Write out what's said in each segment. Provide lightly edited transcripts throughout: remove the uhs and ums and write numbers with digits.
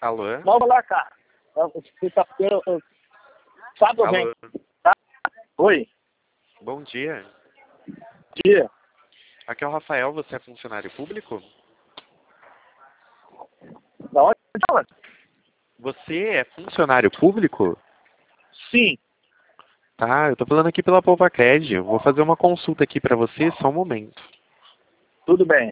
Alô? Vamos lá, cara. Sexta-feira, sábado vem. Alô? Tá? Oi. Bom dia. Dia. Aqui é o Rafael, você é funcionário público? Da onde fala? Você é funcionário público? Sim. Tá, eu tô falando aqui pela Povacred. Eu vou fazer uma consulta aqui pra você, só um momento. Tudo bem.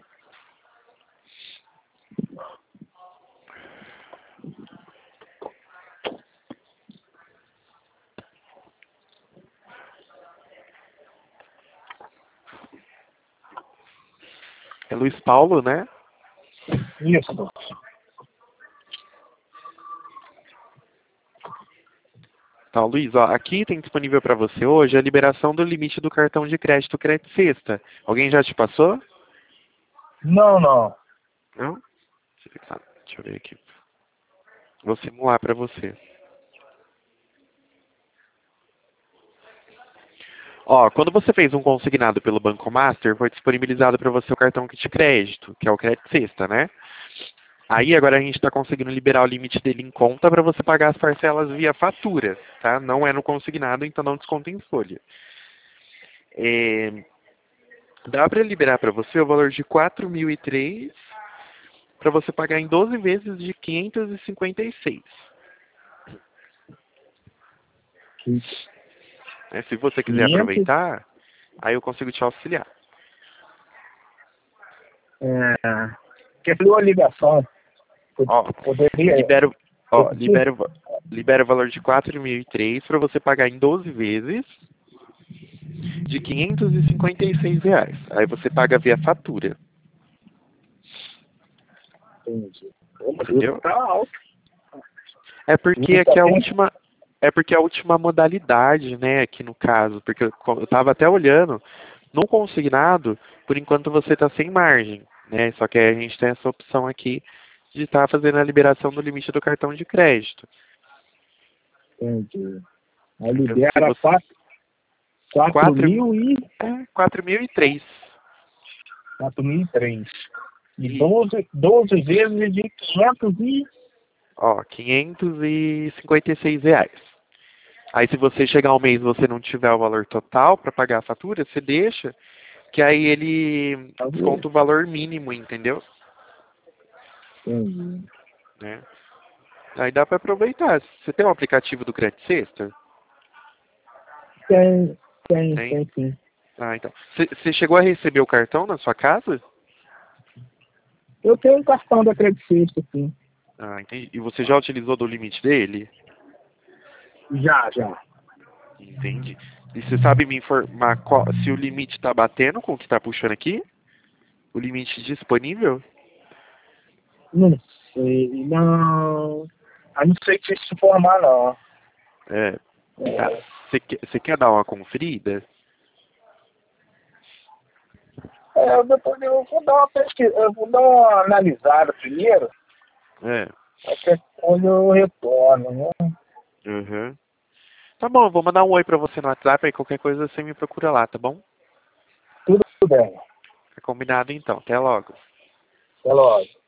É Luiz Paulo, né? Isso. Tá, Luiz, ó, aqui tem disponível pra você hoje a liberação do limite do cartão de crédito Crédito Sexta. Alguém já te passou? Não, não. Não? Tá, deixa eu ver aqui. Vou simular pra você. Ó, quando você fez um consignado pelo Banco Master, foi disponibilizado para você o cartão de crédito, que é o Crédito Sexta, né? Aí agora a gente está conseguindo liberar o limite dele em conta para você pagar as parcelas via fatura, tá? Não é no consignado, então não desconta em folha. Dá para liberar para você o valor de 4.003 para você pagar em 12 vezes de 556. Se você quiser 500. aproveitar, aí eu consigo te auxiliar. Que foi uma ligação. Ó, Poderia. libera o valor de 4.003 para você pagar em 12 vezes de R$ 556. Aí você paga via fatura. Entendi. Entendeu? Tá alto. É porque aqui é a última modalidade, né, aqui no caso, porque eu estava até olhando, no consignado, por enquanto você está sem margem, né? Só que a gente tem essa opção aqui de estar fazendo a liberação do limite do cartão de crédito. Entendi. Aí Então, se libera você... 4.000 e 4.003. 4.003. E 12 vezes de 500 e... Ó, R$ 556. Aí se você chegar ao mês e você não tiver o valor total para pagar a fatura, você deixa, que aí ele desconta o valor mínimo, entendeu? Entendi. Né? Aí dá para aproveitar. Você tem um aplicativo do Crédito Sexta? Tem sim. Ah, então. Você chegou a receber o cartão na sua casa? Eu tenho um cartão da Credit Suisse, sim. Ah, entendi. E você já utilizou do limite dele? Já. Entendi. E você sabe me informar se o limite está batendo com o que está puxando aqui? O limite disponível? Não sei, não. Eu não sei se informar, não. É. Tá. Você quer dar uma conferida? Depois eu vou dar uma pesquisa, eu vou dar uma analisada primeiro, É. até quando eu retorno, né? Uhum. Tá bom, eu vou mandar um oi pra você no WhatsApp, aí qualquer coisa você me procura lá, tá bom? Tudo bem. Tá combinado então. Até logo. Até logo.